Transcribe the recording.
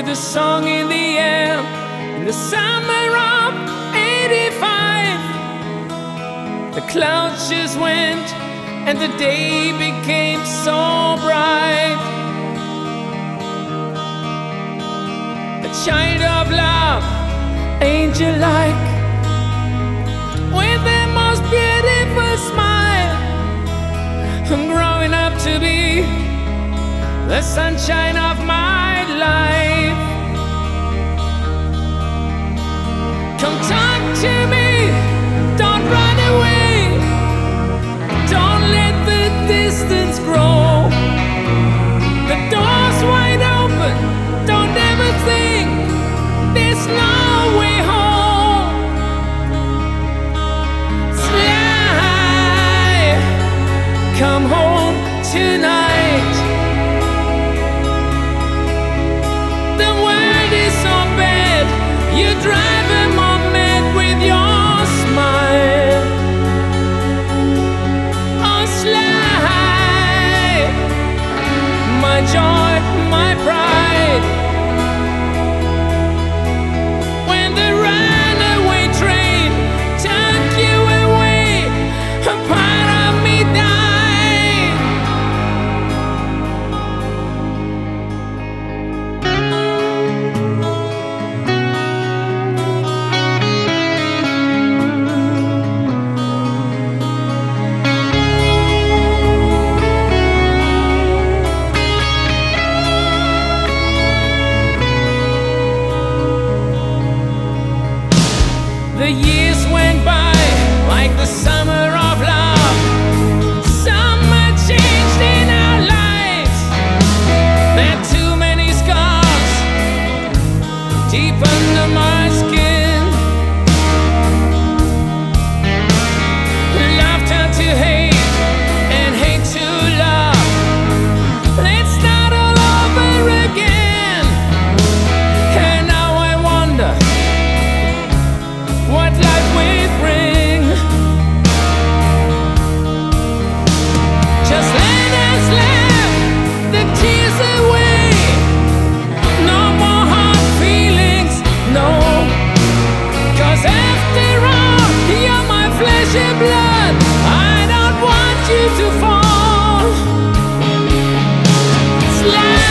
the song in the air in the summer of '85. The clouds just went and the day became so bright. A child of love, angel-like, with the most beautiful smile, I'm growing up to be the sunshine of my life. Come talk to me, don't run away, don't let the distance grow. The door's wide open, don't ever think there's no way home. Fly, come home tonight. The world is so bad, you drive them all mad with your smile. Oh, slide, my joy, my pride. When the runaway train took you away, a part of me died. The years went by like the summer of love. Summer changed in our lives. There are too many scars deep under my skin. Love turned to hate and hate to love. Let's start all over again. And now I wonder what life will bring. Just let us laugh the tears away. No more hard feelings, no. 'Cause after all, you're my flesh and blood. I don't want you to fall. Slide.